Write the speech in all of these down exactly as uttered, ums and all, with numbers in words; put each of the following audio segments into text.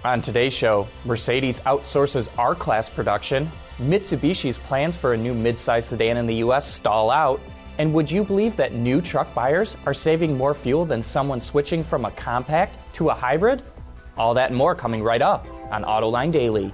On today's show, Mercedes outsources R-Class production, Mitsubishi's plans for a new midsize sedan in the U S stall out, and would you believe that new truck buyers are saving more fuel than someone switching from a compact to a hybrid? All that and more coming right up on Autoline Daily.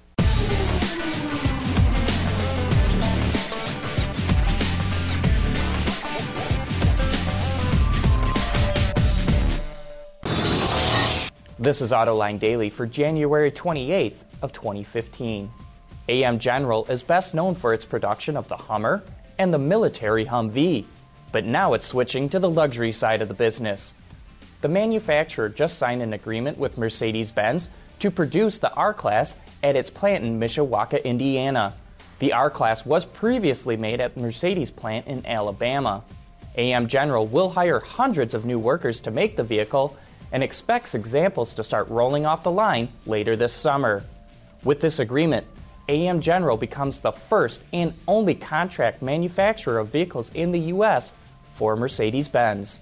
This is Autoline Daily for January twenty-eighth of twenty fifteen. A M General is best known for its production of the Hummer and the military Humvee, but now it's switching to the luxury side of the business. The manufacturer just signed an agreement with Mercedes-Benz to produce the R-Class at its plant in Mishawaka, Indiana. The R-Class was previously made at Mercedes' plant in Alabama. A M General will hire hundreds of new workers to make the vehicle and expects examples to start rolling off the line later this summer. With this agreement, A M General becomes the first and only contract manufacturer of vehicles in the U S for Mercedes-Benz.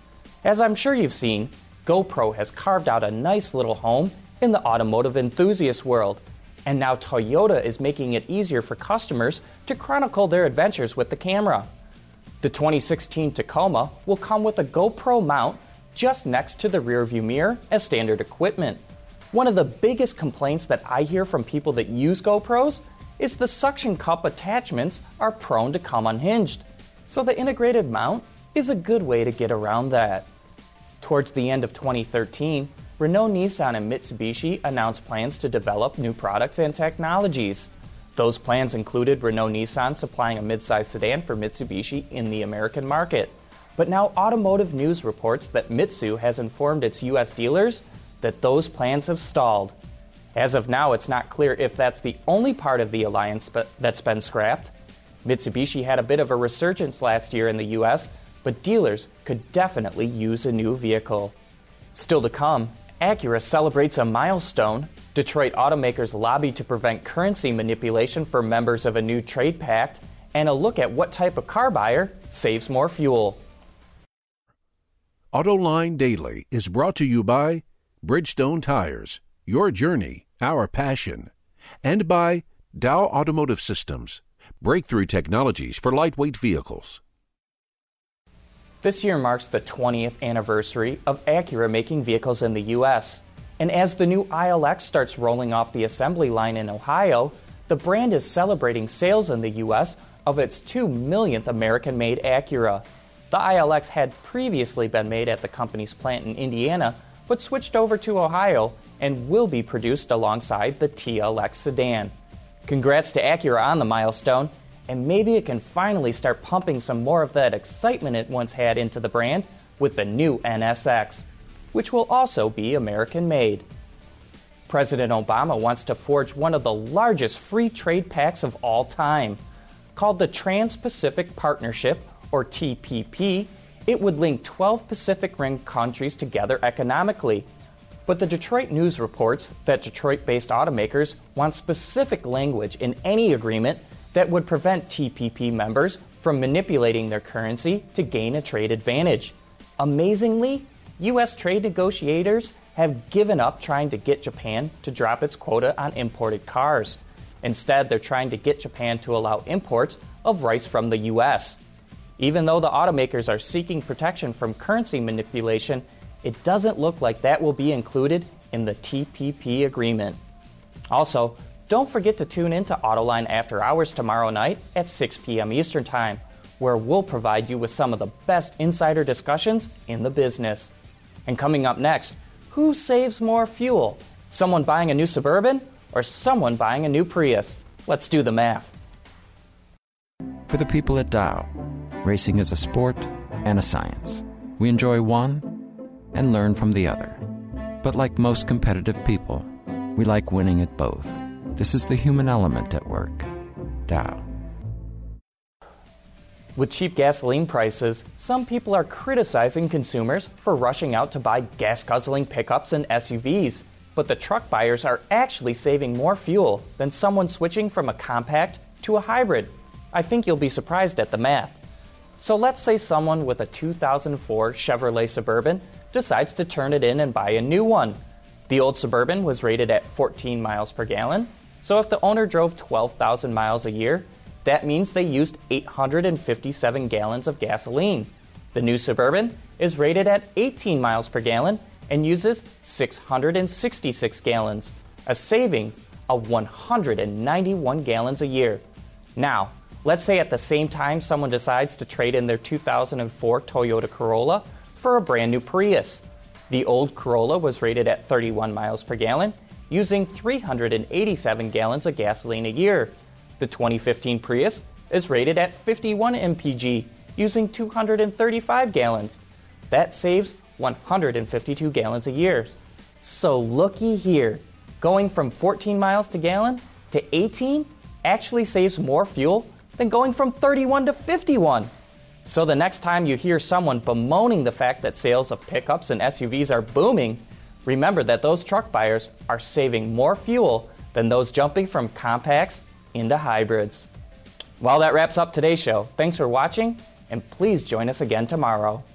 As I'm sure you've seen, GoPro has carved out a nice little home in the automotive enthusiast world, and now Toyota is making it easier for customers to chronicle their adventures with the camera. The twenty sixteen Tacoma will come with a GoPro mount just next to the rearview mirror as standard equipment. One of the biggest complaints that I hear from people that use GoPros is the suction cup attachments are prone to come unhinged. So the integrated mount is a good way to get around that. Towards the end of twenty thirteen, Renault, Nissan, and Mitsubishi announced plans to develop new products and technologies. Those plans included Renault Nissan supplying a midsize sedan for Mitsubishi in the American market. But now Automotive News reports that Mitsu has informed its U S dealers that those plans have stalled. As of now, it's not clear if that's the only part of the alliance that's been scrapped. Mitsubishi had a bit of a resurgence last year in the U S, but dealers could definitely use a new vehicle. Still to come, Acura celebrates a milestone. Detroit automakers lobby to prevent currency manipulation for members of a new trade pact, and a look at what type of car buyer saves more fuel. Autoline Daily is brought to you by Bridgestone Tires, your journey, our passion, and by Dow Automotive Systems, breakthrough technologies for lightweight vehicles. This year marks the twentieth anniversary of Acura making vehicles in the U S, and as the new I L X starts rolling off the assembly line in Ohio, the brand is celebrating sales in the U S of its two millionth American-made Acura. The I L X had previously been made at the company's plant in Indiana, but switched over to Ohio and will be produced alongside the T L X sedan. Congrats to Acura on the milestone, and maybe it can finally start pumping some more of that excitement it once had into the brand with the new N S X, which will also be American-made. President Obama wants to forge one of the largest free trade pacts of all time. Called the Trans-Pacific Partnership, or T P P, it would link twelve Pacific Rim countries together economically. But the Detroit News reports that Detroit-based automakers want specific language in any agreement that would prevent T P P members from manipulating their currency to gain a trade advantage. Amazingly, U S trade negotiators have given up trying to get Japan to drop its quota on imported cars. Instead, they're trying to get Japan to allow imports of rice from the U S. Even though the automakers are seeking protection from currency manipulation, it doesn't look like that will be included in the T P P agreement. Also, don't forget to tune in to Autoline After Hours tomorrow night at six p.m. Eastern Time, where we'll provide you with some of the best insider discussions in the business. And coming up next, who saves more fuel? Someone buying a new Suburban or someone buying a new Prius? Let's do the math. For the people at Dow, racing is a sport and a science. We enjoy one and learn from the other. But like most competitive people, we like winning at both. This is the human element at work. Dow. With cheap gasoline prices, some people are criticizing consumers for rushing out to buy gas-guzzling pickups and S U Vs. But the truck buyers are actually saving more fuel than someone switching from a compact to a hybrid. I think you'll be surprised at the math. So let's say someone with a two thousand four Chevrolet Suburban decides to turn it in and buy a new one. The old Suburban was rated at fourteen miles per gallon, so if the owner drove twelve thousand miles a year, that means they used eight hundred fifty-seven gallons of gasoline. The new Suburban is rated at eighteen miles per gallon and uses six hundred sixty-six gallons, a savings of one hundred ninety-one gallons a year. Now, let's say at the same time someone decides to trade in their two thousand four Toyota Corolla for a brand new Prius. The old Corolla was rated at thirty-one miles per gallon, using three hundred eighty-seven gallons of gasoline a year. The twenty fifteen Prius is rated at fifty-one M P G, using two hundred thirty-five gallons. That saves one hundred fifty-two gallons a year. So looky here, going from fourteen miles to gallon to eighteen actually saves more fuel than going from thirty-one to fifty-one. So the next time you hear someone bemoaning the fact that sales of pickups and S U Vs are booming, remember that those truck buyers are saving more fuel than those jumping from compacts into hybrids. Well, that wraps up today's show. Thanks for watching, and please join us again tomorrow.